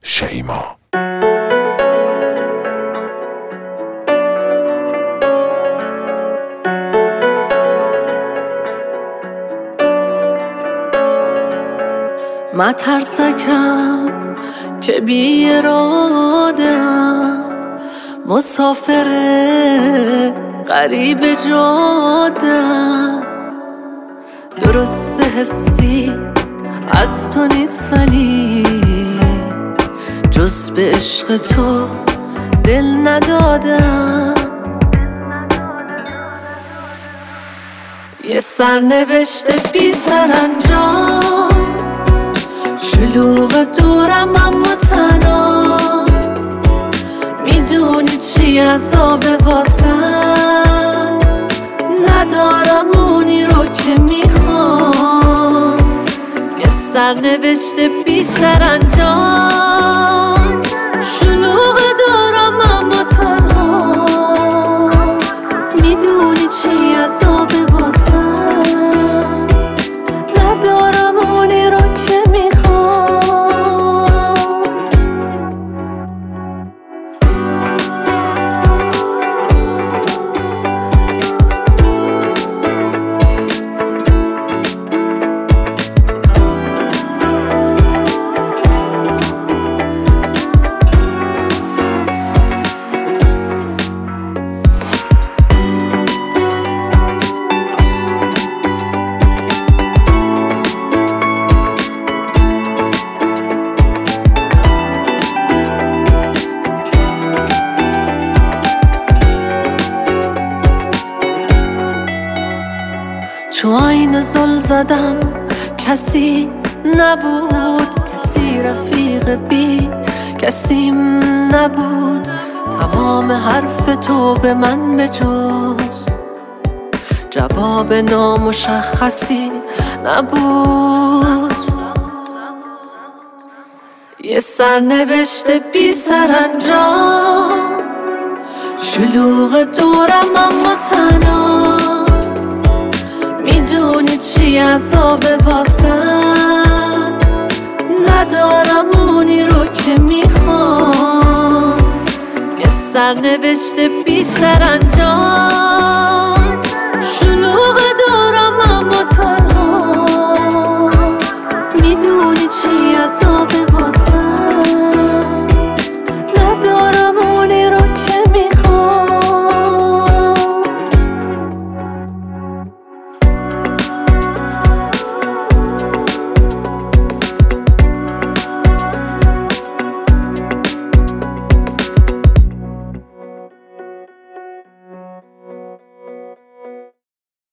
شیما. مترسکم که بی اراده‌ام، مسافر غریب جاده‌ام. درست حسی از تو نیست ولی جز به عشق تو دل ندادم. یه سرنوشت بی سرانجام، شلوغ دورم اما تنها. میدونی چی عذابه واسم، ندارم اونی رو که میخوام. یه سرنوشت بی سرانجام، شلوغ دورم اما تنها. میدونی چی عذابه واسم، ندارم اونی رو که تو آینه زل زدم، کسی نبود، کسی رفیق بی کسیم نبود. تمام حرف تو به من بجز جواب نامشخصی نبود. یه سرنوشت بی سرانجام، شلوغ دورم اما تنها. میدونی چی عذابه واسم، ندارم اونی رو که میخوام. یه سرنوشت بی سرانجام،